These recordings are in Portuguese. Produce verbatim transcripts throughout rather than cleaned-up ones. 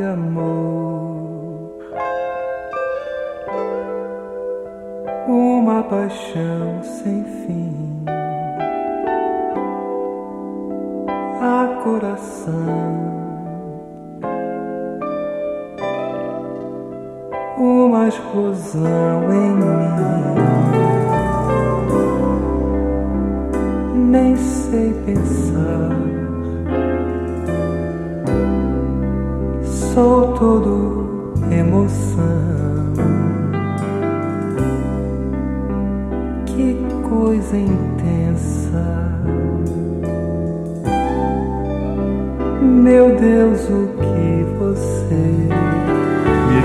amor, uma paixão sem fim, a coração, uma explosão em mim. Nem sei pensar, sou todo emoção. Que coisa intensa, meu Deus, o que você me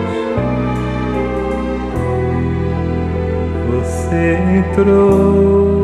fez. Você entrou